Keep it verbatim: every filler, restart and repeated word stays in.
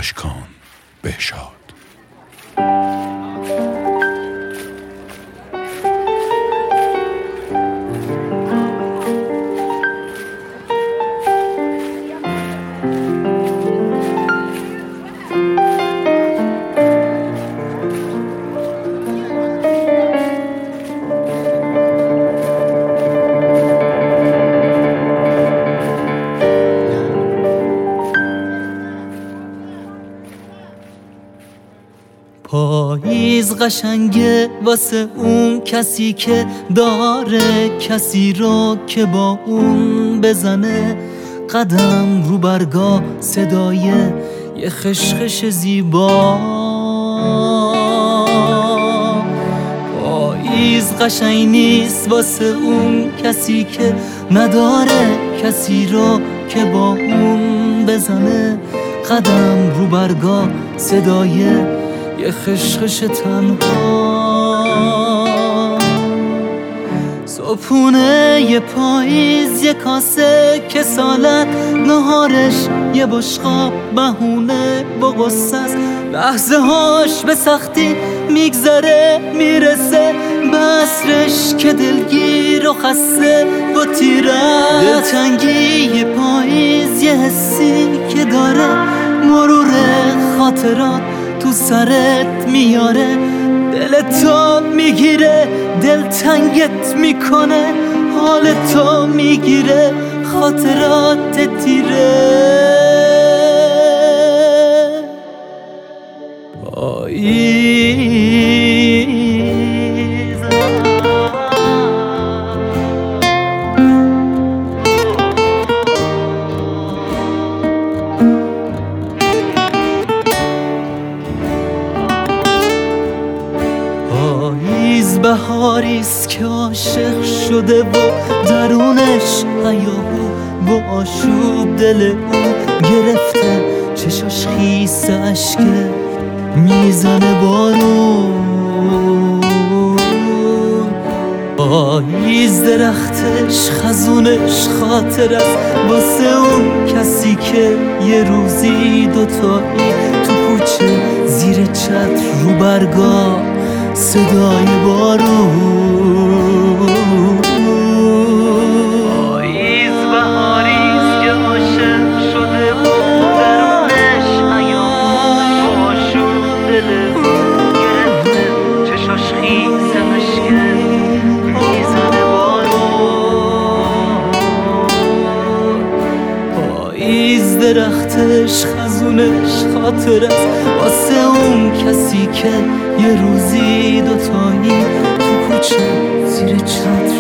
اشکان بهشاد. پاییز قشنگه واسه اون کسی که داره کسی رو که با اون بزنه قدم رو برگاه، صدای یه خشخش زیبا. پاییز قشنگ نیست واسه اون کسی که نداره کسی رو که با اون بزنه قدم رو برگاه، صدای یه خشخش تنها. صبحونه یه پاییز یه کاسه کسالت، نهارش یه بشقاب بهونه با غصه است. لحظه هاش به سختی میگذره میرسه به عصرش که دلگیر و خسته با تیره. دلتنگی یه پاییز یه حسی که داره مرور خاطرات تو سرت میاره، دلتو میگیره دلتنگت میکنه، حالتو میگیره خاطرات تیره. پاییز پاییز بهاریست که عاشق شده و درونش حیاهو با آشوب دل او گرفته، چشاش خیس اشکه میزنه بارون. پاییز درختش خزونش خاطر است واسه اون کسی که یه روزی دوتایی تو کوچه زیر چتر رو برگاه صدای بارون. پاییز بهاریست که عاشق شده و درونش حیاهو آشوب دل گرفته، چشاش خیس اشکه میزنه بارون. پاییز درختش خزونش خاطر است واسه اون کسی که یه روزی دوتایی تو کوچه زیر چتر